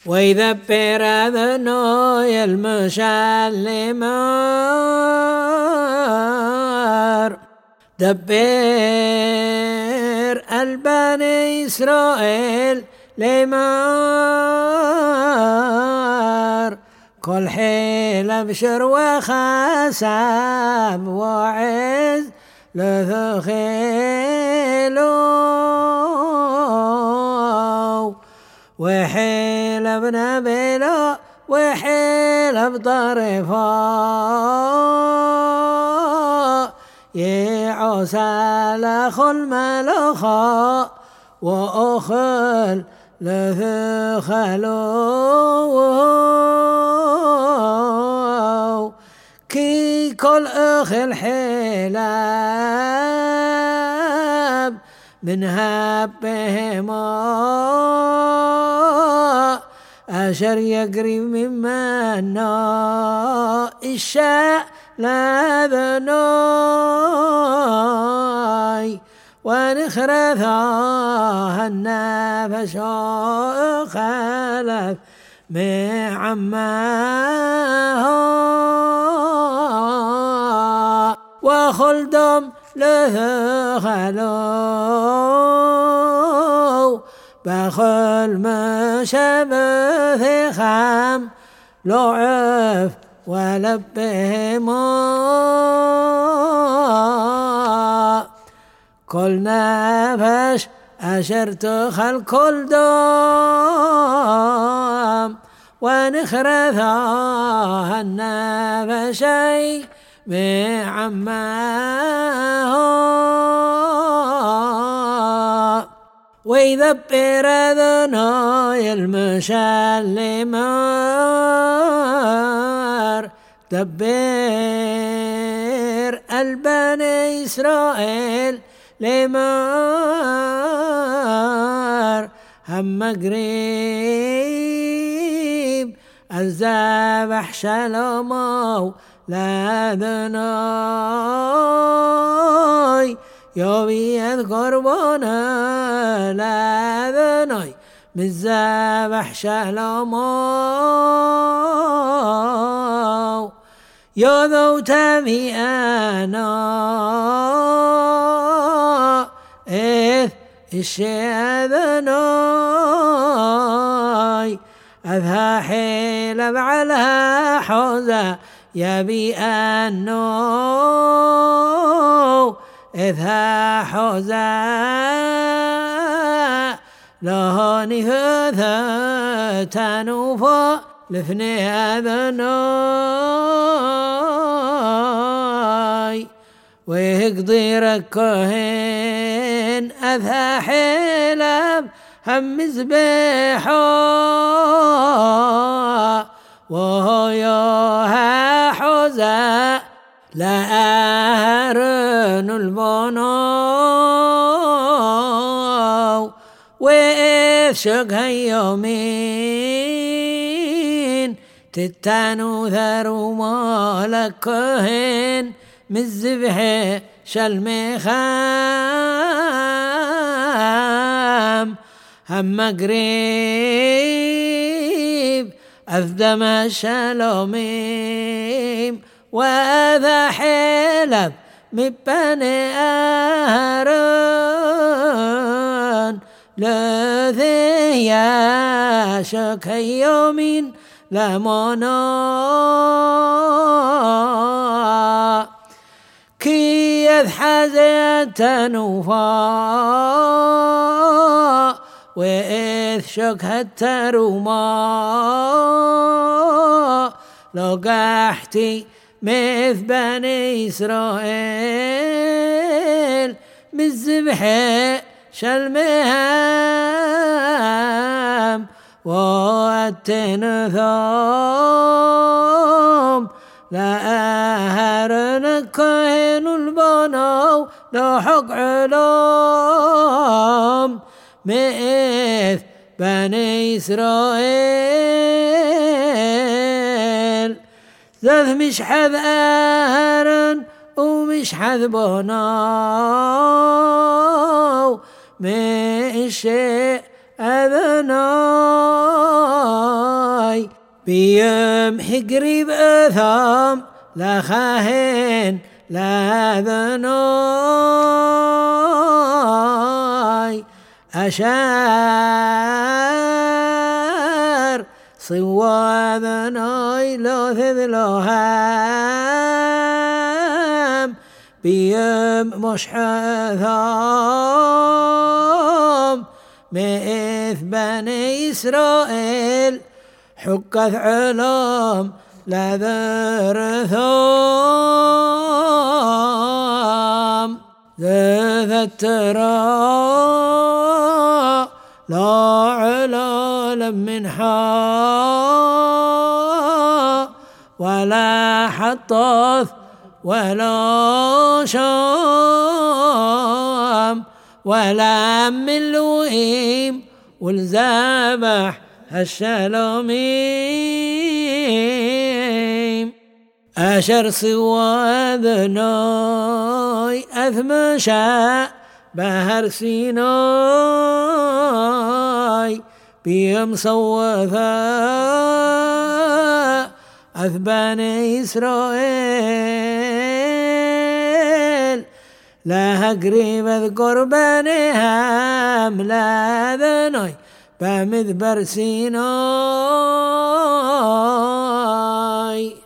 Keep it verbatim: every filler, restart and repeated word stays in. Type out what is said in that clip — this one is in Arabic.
ويذبر أذني المشلمار دبر البني إسرائيل لمار كل حيل أبشر وخسب وعز لثخيلو وحيل ابن بلا وحيل بطرفا يعوسى لخل ملخا وأخل لثخلو كي كل أخل حيلاب من هبهما أشر يقرب مما الشاء لذناي ونخرثها النفس خلف معماها وخلدم له خلو بخل ما شبه خام لعف ولبهما كل نفش أشرت خلق الدم ونخرثها النفشي معماها ويذبر أذني المشلمار دبر البني إسرائيل لمار هم قريب الذبح شلمو لذناي يومي يذكر بنا لذناي من الذبح شلمو يذو تبي أنا إذ الشيذناي أذها حيل بعلها حوزة يبي أنو إذها حوزة لهاني هذا تنوفا لفني أذناي ويقضي ركهن أذها حيلب هم مزبحا وهو يوها حوزا لا أهرن البنو وإذ شقها يومين تتانو ذرو مالكهن مزبح شلمخام هم قريب أفدم الشلوميم وذا حلب مبني أهران لذي ياشك يومين لمنا كي يذحز تنوفا وإذ شك التروما لو قحتي مثل بني إسرائيل بالذبح شلمهم والتنثام لا أهرن كهن البنو لا حق علام مثل بني إسرائيل ذذ مش حذ أهرن ومش حذ بناو من شيء أذناو بيمحي قريب أثام لا خاهن لا ذنوي أشار صوى ذنوي لو ذلوهام بيم مش حثام مئث بني إسرائيل حكت علام لا ذرثام ذا الترى لا علال من حا ولا حطث ولا شام ولا من لوئيم والذبح الشلوميم أشر سوى ذنوي أثمشا بهر سيناي بيم صوثا أثبان إسرائيل لا قريب اذكر بنيهم لا ذنوي بمذبر سيناي